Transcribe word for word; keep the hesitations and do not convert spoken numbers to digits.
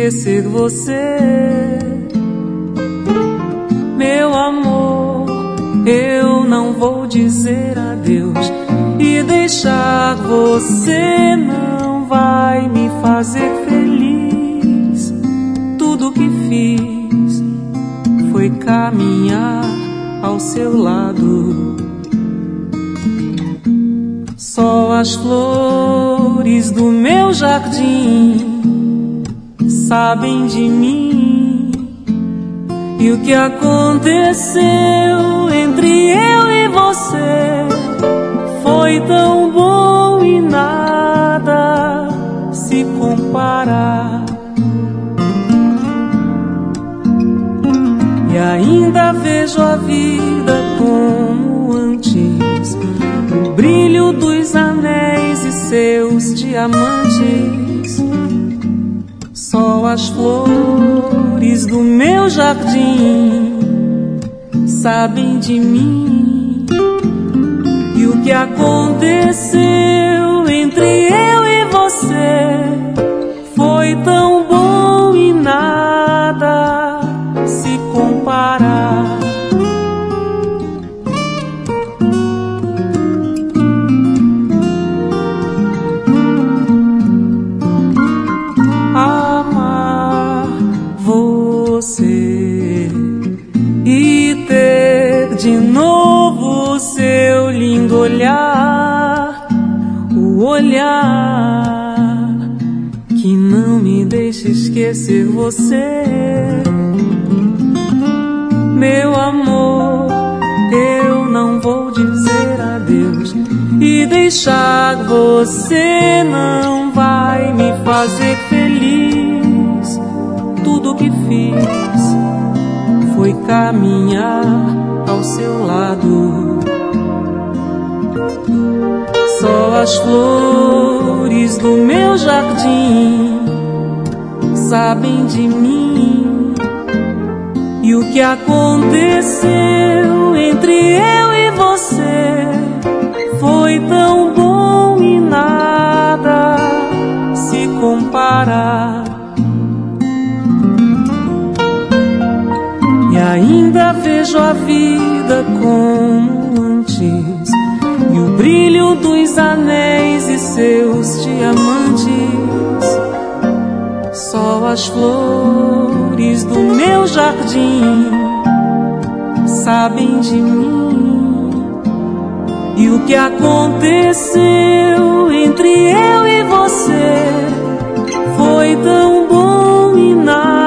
esquecer você. Meu amor, eu não vou dizer adeus e deixar você não vai me fazer feliz. Tudo que fiz foi caminhar ao seu lado. Só as flores do meu jardim sabem de mim e o que aconteceu entre eu e você foi tão bom e nada se compara. E ainda vejo a vida como antes, o brilho dos anéis e seus diamantes. Só as flores do meu jardim sabem de mim e o que aconteceu entre eu e você foi tão bom e nada se compara. Amar você e ter de novo o seu lindo olhar, o olhar que não me deixa esquecer você. Meu amor, eu não vou dizer adeus e deixar você não vai me fazer feliz. Tudo que fiz foi caminhar ao seu lado. Só as flores do meu jardim sabem de mim e o que aconteceu entre eu e você foi tão bom e nada se compara. E ainda vejo a vida como antes e o brilho dos anéis e seus diamantes. Só as flores do meu jardim sabem de mim e o que aconteceu entre eu e você foi tão bom e nada